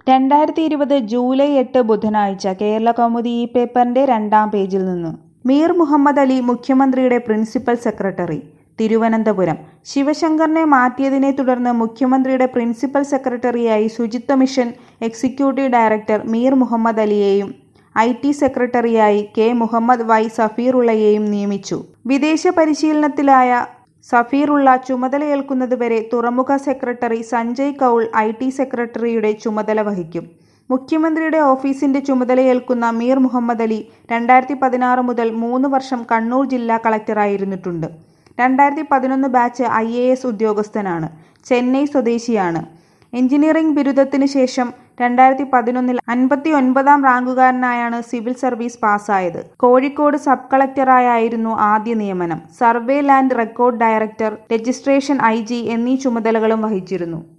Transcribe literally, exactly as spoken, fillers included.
രണ്ടായിരത്തി ഇരുപത് ജൂലൈ എട്ട് ബുധനാഴ്ച കേരളകൗമുദി ഈ പേപ്പറിന്റെ രണ്ടാം പേജിൽ നിന്ന്. മീർ മുഹമ്മദ് അലി മുഖ്യമന്ത്രിയുടെ പ്രിൻസിപ്പൽ സെക്രട്ടറി. തിരുവനന്തപുരം. ശിവശങ്കറിനെ മാറ്റിയതിനെ തുടർന്ന് മുഖ്യമന്ത്രിയുടെ പ്രിൻസിപ്പൽ സെക്രട്ടറിയായി ശുചിത്വ mission executive director Mir Muhammad അലിയെയും ഐ ടി സെക്രട്ടറിയായി കെ മുഹമ്മദ് വൈ സഫീറുള്ളയെയും നിയമിച്ചു. വിദേശ പരിശീലനത്തിലായ സഫീറുള്ള ചുമതലയേൽക്കുന്നതുവരെ തുറമുഖ secretary Sanjay Kaul I T സെക്രട്ടറിയുടെ ചുമതല വഹിക്കും. മുഖ്യമന്ത്രിയുടെ ഓഫീസിന്റെ ചുമതലയേൽക്കുന്ന മീർ മുഹമ്മദ് അലി രണ്ടായിരത്തി പതിനാറ് മുതൽ മൂന്ന് വർഷം കണ്ണൂർ ജില്ലാ കളക്ടറായിരുന്നിട്ടുണ്ട്. രണ്ടായിരത്തി പതിനൊന്ന് ബാച്ച് ഐ എ എസ് ഉദ്യോഗസ്ഥനാണ്. ചെന്നൈ സ്വദേശിയാണ്. എഞ്ചിനീയറിംഗ് ബിരുദത്തിനു ശേഷം രണ്ടായിരത്തി പതിനൊന്നിൽ അൻപത്തി ഒൻപതാം റാങ്കുകാരനായാണ് സിവിൽ സർവീസ് പാസ്സായത്. കോഴിക്കോട് സബ് കളക്ടറായായിരുന്നു ആദ്യ നിയമനം. Survey land record director, registration I G എന്നീ ചുമതലകളും വഹിച്ചിരുന്നു.